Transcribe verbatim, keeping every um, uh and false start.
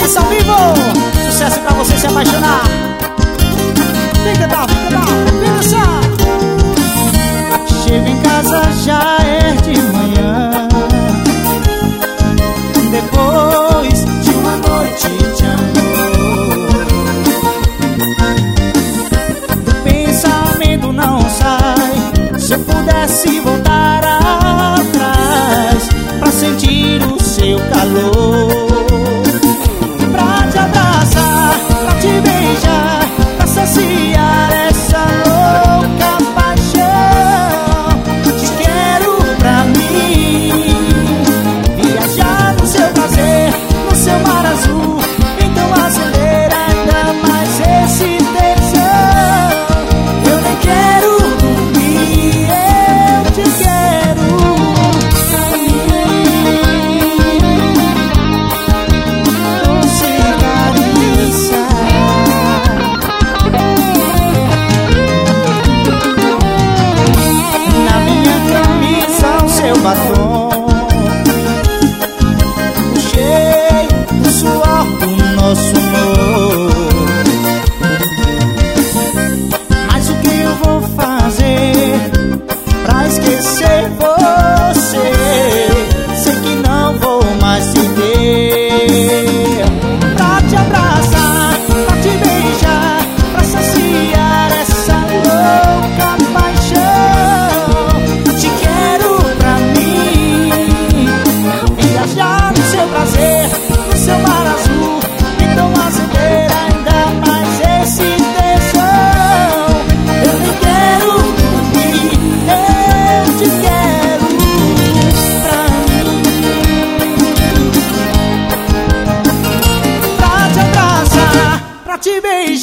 Isso ao vivo, sucesso pra você se apaixonar. Vem cantar, vem cantar, vem dançar. Chego em casa, já é de manhã, depois de uma noite de amor. Do pensamento não sai. Se eu pudesse voltar atrás pra sentir o seu calor, pra te abraçar, pra te beijar, pra saciar essa louca paixão. Te quero pra mim, viajar no seu prazer, no seu mar azul. Então acelera ainda mais esse tesão. Eu nem quero dormir, eu te quero pra mim. Doce carícia, na minha camisa o seu batom, o cheiro do suor do nosso amor. Mas o que eu vou fazer pra esquecer você? Sei que não vou mais te ter. Pra te abraçar, pra te beijar, pra saciar essa louca paixão. Te quero pra mim, viajar no seu prazer, no seu mar azul. Então acelera ainda mais esse tesão. Eu nem quero dormir, eu te quero pra mim. Pra te abraçar, pra te beijar,